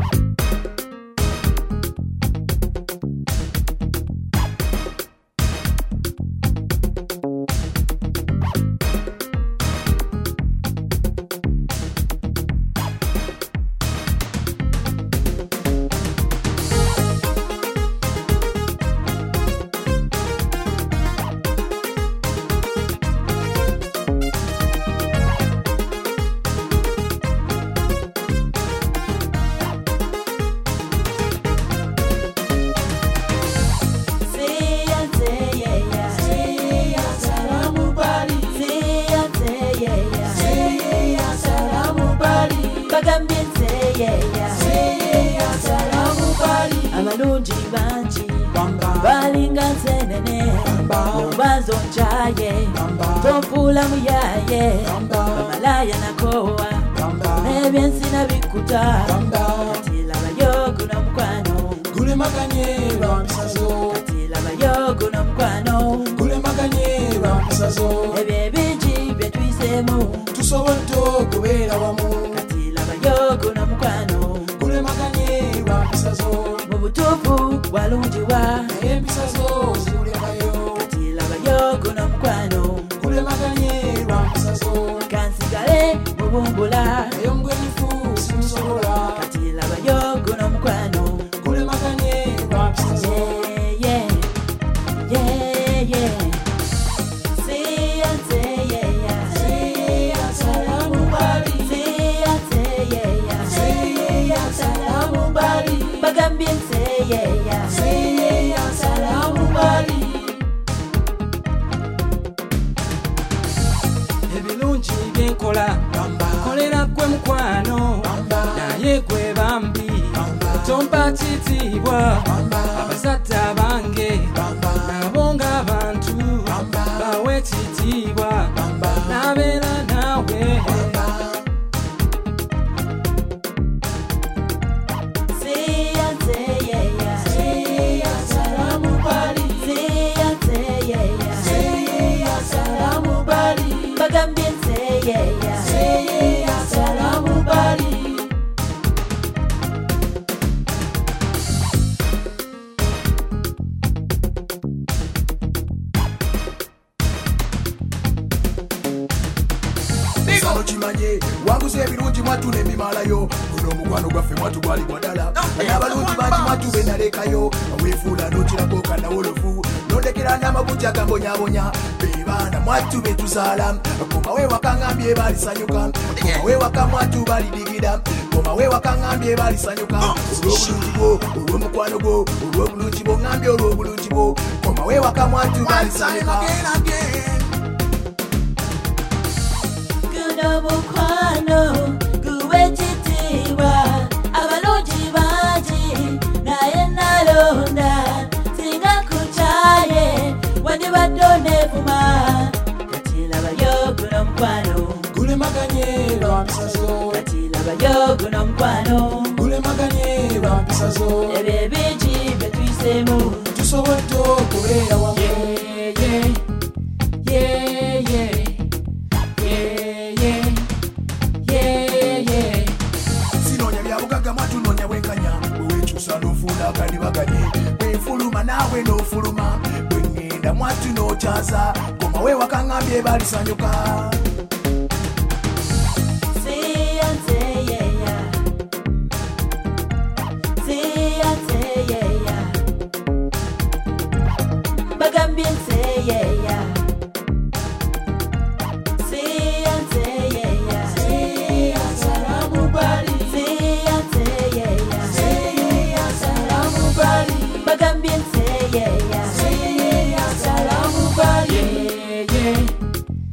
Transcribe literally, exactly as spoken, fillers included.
abalungi bangi balinga nsenene mubanzo njaye tompuula muyaye bamalaya nakowa n'ebyensi nabikuta kati labayo guno mukwano gulemaganye lwampisazo kati labayo guno mukwano gulemaganye lwampisazo ebyo ebingi bye tuyisemu tusobodde okubeera wamu kati labayo guno mukwano gulemaganye lwampisazo mu butuufu walungiwa naye empisazo zikulemayo kati labayo guno mukwano gulemaganye lwampisazo kansigale mubumbula naye omugwenyufu simusobola kati labayo guno mukwano gulemaganye lwampisazo yeah, yeah, yeah. See ya, say yeah, yeah. See ya, salamu bali. See ya, say yeah, yeah. See ya, salamu bali. Bagambye say yeah, yeah. See ya, salamu bali. Ebirungi byenkola kolera gwe mukwano naye gwe bambi tompa kitiibwa abazadde abange nabo ng'abantu bawe ekitiibwa nabeera naawe See ya, say yeah, yeah. See ya, salamu bali. See ya, say yeah, yeah. See ya, salamu bali. Bagambye say yeah, yeah. See ya, salamu bali. Sano kimanye wanguze ebirungi mwatu n'ebimalayo guno omukwano gwaffe mwatu gwali gwadala n'abalungi bangi mwatu benalekayo weefuula n'okirako kanawolofu nondekera n'amabuti agambonyabonya bebaana mwatu betuzaala komawe wakaŋŋambye balisanyuka komawe waka mwatu balidigira komawe wakaŋŋambye balisanyuka olw'obulungi bwo olw'omukwano gwo olw'obulungi bwo ŋŋambye olw'obulungi bwo komawe waka mwatu balisanyuka Guno mukwano guwe ekitiibwa abalungi bangi naye nalonda singa nkukyaye wandibadde oneevuma kati labayo guno mukwano gulemaganye lwampisazo kati labayo guno mukwano gulemaganye lwampisazo ebyo ebingi bye tuyisemu tusobodde okubeera wamu yeah, yeah, yeah, yeah, yeah, yeah, yeah. sinoonya byabugagga mwatu noonya bwenkanya bwewekyusa n'ofuula akandibaganye bwenfuluma naawe n'ofuluma bweŋŋenda mwatu n'okyaza komawe wakaŋŋambye balisanyuka See ya, say yeah, yeah. See ya, say yeah, yeah. Bagambye say yeah, yeah. See ya, say yeah, yeah. See ya, salamu bali. See ya, say yeah, yeah. See ya, salamu bali. Bagambye say yeah, yeah. See ya, salamu bali. Yeah, yeah,